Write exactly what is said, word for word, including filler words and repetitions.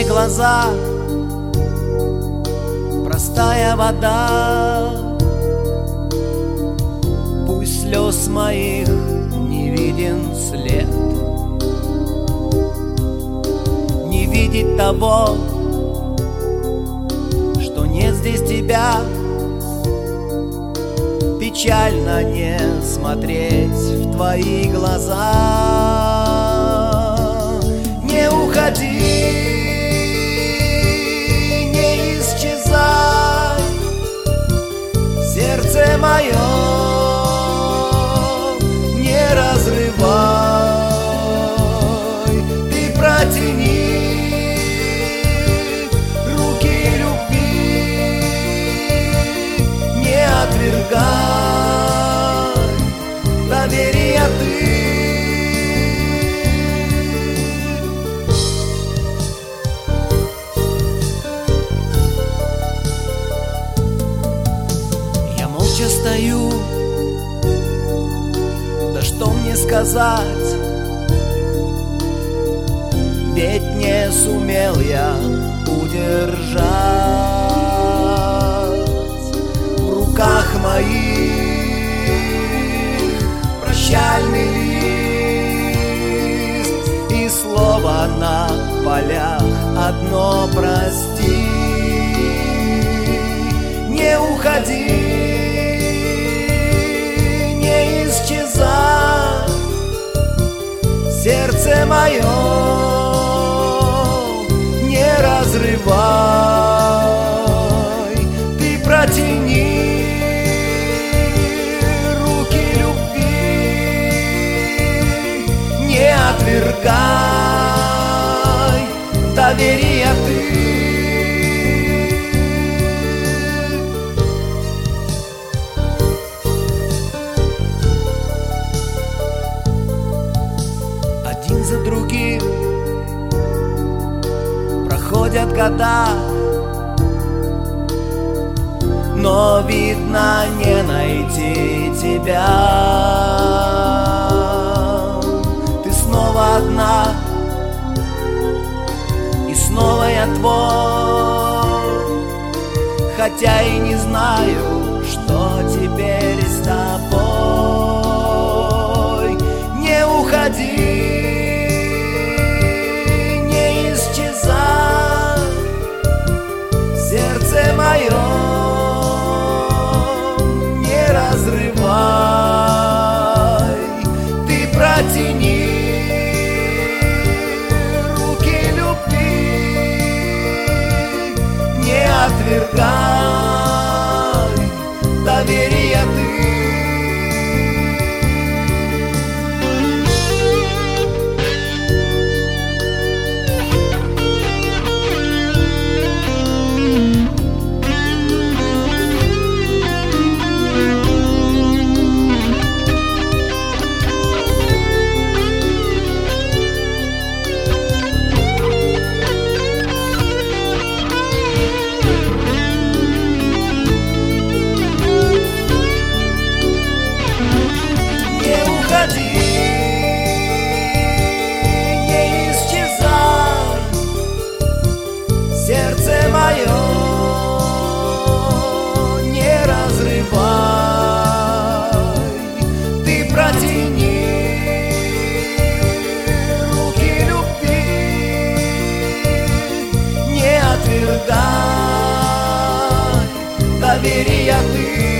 глаза, простая вода. Пусть слез моих не виден след, не видеть того, что нет здесь тебя. Печально не смотреть в твои глаза. Не уходи, не исчезай, сердце мое не разрывай. Ты протяни руки любви, не отвергай доверия ты. Я молча стою, да что мне сказать, ведь не сумел я удержать в руках моих прощальный лист и слово на полях одно: прости. Не уходи, не исчезай, сердце мое не разрывай. Ты протяни руки любви, не отвергай доверия ты. Один за другим проходят года, но, видно, не найти тебя. Ты снова одна, и снова я твой, хотя и не знаю, что теперь с тобой. Не уходи, не исчезай, сердце мое не разрывай. Ты протяни руки любви, не отвергай доверия ты. Сердце мое не разрывай. Ты протяни руки любви, не отвергай доверия ты.